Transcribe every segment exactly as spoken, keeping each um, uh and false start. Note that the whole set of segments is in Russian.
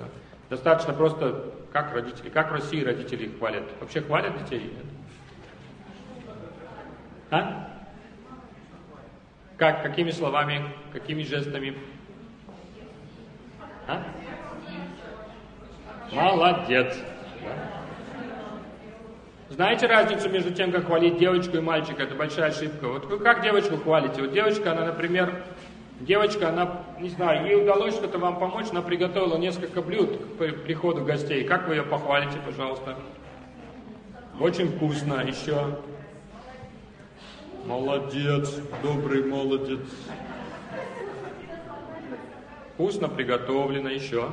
Да. Достаточно просто, как родители, как в России родители их хвалят. Вообще хвалят детей? А? Как? Какими словами? Какими жестами? А? Молодец. Знаете разницу между тем, как хвалить девочку и мальчика? Это большая ошибка. Вот вы как девочку хвалите? Вот девочка, она, например, девочка, она, не знаю, ей удалось что-то вам помочь, она приготовила несколько блюд к приходу гостей. Как вы ее похвалите, пожалуйста? Очень вкусно. Еще. Молодец, добрый молодец. Вкусно приготовлено. Еще.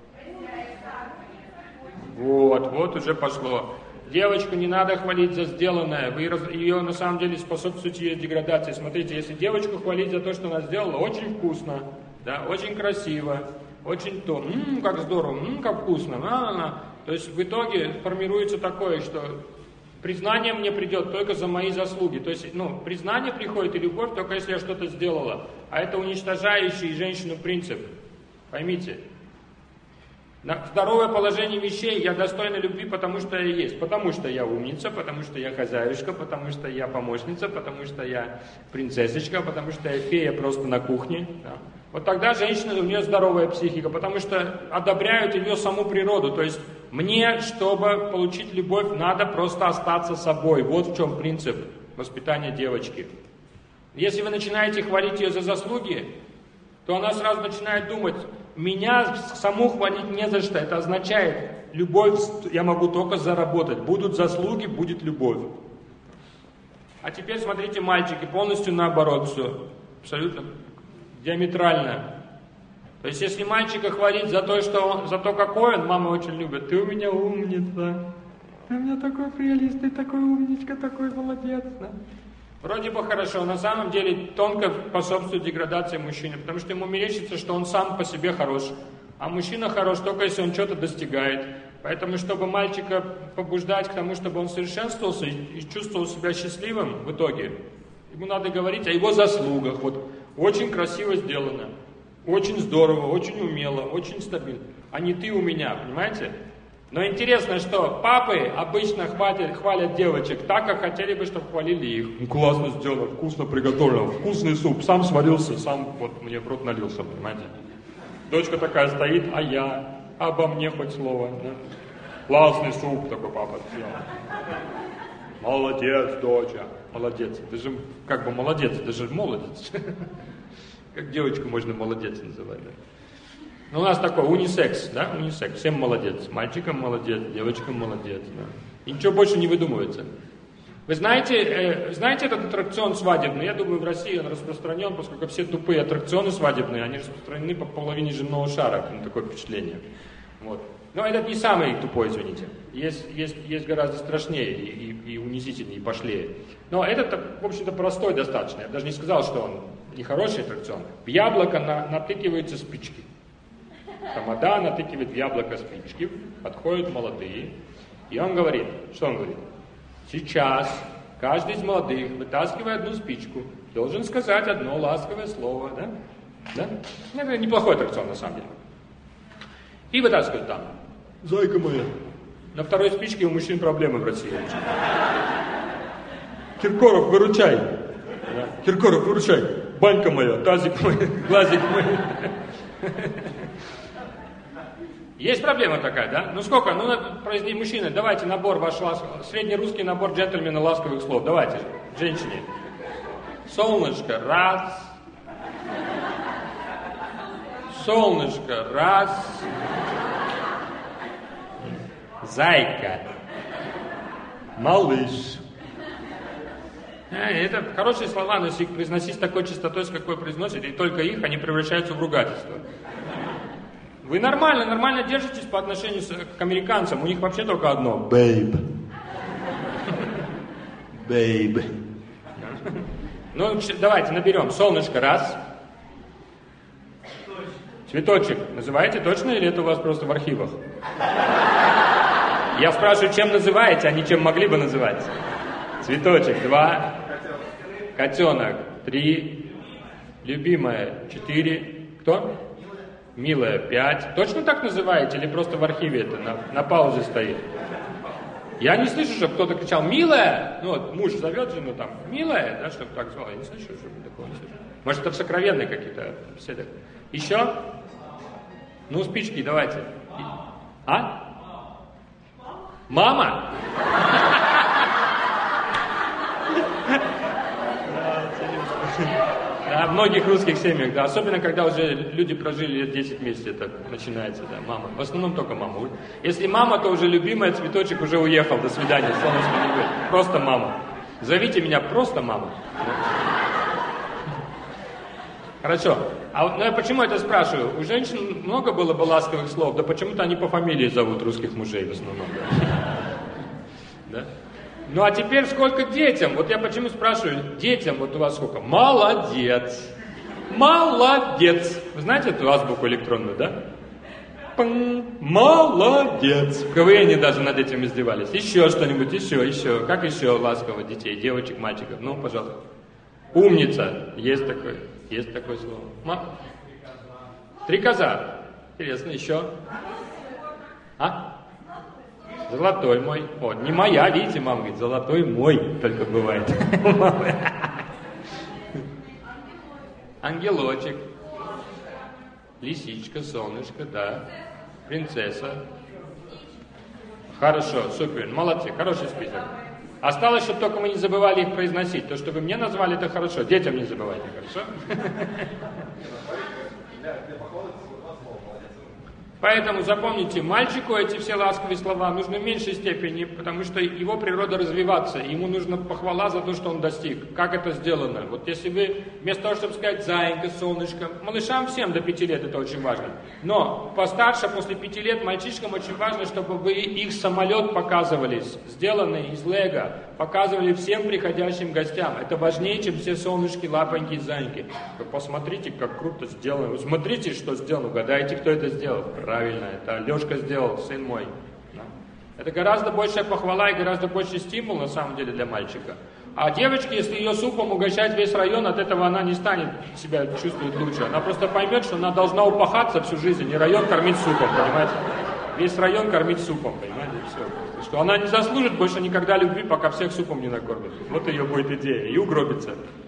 Вот, вот уже пошло. Девочку не надо хвалить за сделанное, вы ее на самом деле способствуете ее деградации. Смотрите, если девочку хвалить за то, что она сделала, очень вкусно, да, очень красиво, очень то, ммм, как здорово, ммм, как вкусно, на-на-на. То есть в итоге формируется такое, что признание мне придет только за мои заслуги. То есть, ну, признание приходит и любовь только если я что-то сделала. А это уничтожающий женщину принцип. Поймите. Здоровое положение вещей, я достойна любви, потому что я есть. Потому что я умница, потому что я хозяюшка, потому что я помощница, потому что я принцессочка, потому что я фея просто на кухне. Да. Вот тогда женщина, у нее здоровая психика, потому что одобряют ее саму природу. То есть мне, чтобы получить любовь, надо просто остаться собой. Вот в чем принцип воспитания девочки. Если вы начинаете хвалить ее за заслуги, то она сразу начинает думать: меня саму хвалить не за что. Это означает, любовь я могу только заработать. Будут заслуги, будет любовь. А теперь смотрите, мальчики, полностью наоборот все. Абсолютно диаметрально. То есть, если мальчика хвалить за то, что он, за то, какой он, мама очень любит. Ты у меня умница. Ты у меня такой прелесть, ты такой умничка, такой молодец. Да? Вроде бы хорошо, на самом деле тонко способствует деградации мужчины, потому что ему мерещится, что он сам по себе хорош. А мужчина хорош только если он что-то достигает. Поэтому, чтобы мальчика побуждать к тому, чтобы он совершенствовался и чувствовал себя счастливым в итоге, ему надо говорить о его заслугах. Вот очень красиво сделано, очень здорово, очень умело, очень стабильно. А не ты у меня, понимаете? Но интересно, что папы обычно хвалят, хвалят девочек так, как хотели бы, чтобы хвалили их. Ну, классно сделано, вкусно приготовлено, вкусный суп, сам сварился, сам вот мне в рот налился, понимаете? Дочка такая стоит, а я, обо мне хоть слово. Да? Классный суп такой папа сделал. Молодец, доча, молодец. Ты же как бы молодец, ты же молодец. Как девочку можно молодец называть, да? Ну, у нас такой унисекс, да, унисекс, всем молодец, мальчикам молодец, девочкам молодец, да. И ничего больше не выдумывается. Вы знаете, э, знаете этот аттракцион свадебный? Я думаю, в России он распространен, поскольку все тупые аттракционы свадебные, они распространены по половине земного шара, ну, такое впечатление. Вот. Но этот не самый тупой, извините. Есть, есть, есть гораздо страшнее и, и, и унизительнее, и пошлее. Но этот, в общем-то, простой достаточно. Я даже не сказал, что он нехороший аттракцион. В яблоко на, натыкиваются спички. Тамада натыкивает в яблоко спички, подходят молодые, и он говорит, что он говорит? Сейчас каждый из молодых, вытаскивая одну спичку, должен сказать одно ласковое слово, да? Да? Это неплохой аттракцион, на самом деле. И вытаскивает там. Зайка моя. На второй спичке у мужчин проблемы в России. Киркоров, выручай. Да. Киркоров, выручай. Банька моя, тазик мой, глазик мой. Есть проблема такая, да? Ну сколько? Ну, произнеси, мужчины, давайте набор ваш, среднерусский набор джентльмена ласковых слов. Давайте, женщине. Солнышко, раз. Солнышко, раз. Зайка. Малыш. Это хорошие слова, но если их произносить с такой частотой, с какой произносите, и только их, они превращаются в ругательство. Вы нормально, нормально держитесь по отношению к американцам. У них вообще только одно. Babe. Babe. Ну, давайте наберем. Солнышко, раз. Цветочек. Называете точно или это у вас просто в архивах? Я спрашиваю, чем называете, а не чем могли бы называть. Цветочек, два. Котенок, три. Любимая, четыре. Кто? Милая пять. Точно так называете или просто в архиве это на, на паузе стоит? Я не слышу, чтобы кто-то кричал «Милая!» Ну вот муж зовет жену там «Милая!» Да, чтобы так звал. Я не слышу, чтобы такого не слышу. Может, это сокровенные какие-то беседы. Еще? Ну, спички давайте. А? Мама? Да, в многих русских семьях, да, особенно когда уже люди прожили лет десять вместе, это начинается, да, мама. В основном только мама. Если мама, то уже любимая, цветочек уже уехал, до свидания, солнышко не будет. Просто мама. Зовите меня просто мама. Хорошо. А вот, ну, я почему это спрашиваю? У женщин много было бы ласковых слов, да почему-то они по фамилии зовут русских мужей в основном. Да? Да? Ну а теперь сколько детям? Вот я почему спрашиваю, детям вот у вас сколько? Молодец. Молодец. Вы знаете эту азбуку электронную, да? Пың. Молодец. В КВН даже над этим издевались. Еще что-нибудь, еще, еще. Как еще ласково детей, девочек, мальчиков? Ну, пожалуйста. Умница. Есть такое, есть такое слово. Ма... Стрекоза. Интересно, еще. А? Золотой мой. О, не моя, видите, мама говорит, золотой мой только бывает. Ангелочек. Лисичка, солнышко, да. Принцесса. Хорошо, супер, молодцы, хороший список. Осталось, чтобы только мы не забывали их произносить. То, что вы мне назвали, это хорошо. Детям не забывайте, хорошо? Поэтому запомните, мальчику эти все ласковые слова нужны в меньшей степени, потому что его природа развиваться, ему нужна похвала за то, что он достиг. Как это сделано? Вот если вы, вместо того, чтобы сказать «зайка», «солнышко», малышам всем до пяти лет это очень важно. Но постарше, после пяти лет, мальчишкам очень важно, чтобы вы их самолет показывали, сделанный из лего, показывали всем приходящим гостям. Это важнее, чем все солнышки, лапоньки, зайки. Вы посмотрите, как круто сделано. Вы смотрите, что сделано. Угадайте, кто это сделал. Правильно, это Лешка сделал, сын мой. Да? Это гораздо большая похвала и гораздо больше стимул, на самом деле, для мальчика. А девочке, если ее супом угощать весь район, от этого она не станет себя чувствовать лучше. Она просто поймет, что она должна упахаться всю жизнь, не район кормить супом, понимаете? Весь район кормить супом, понимаете, и все. Что она не заслужит больше никогда любви, пока всех супом не накормит. Вот ее будет идея, и угробится.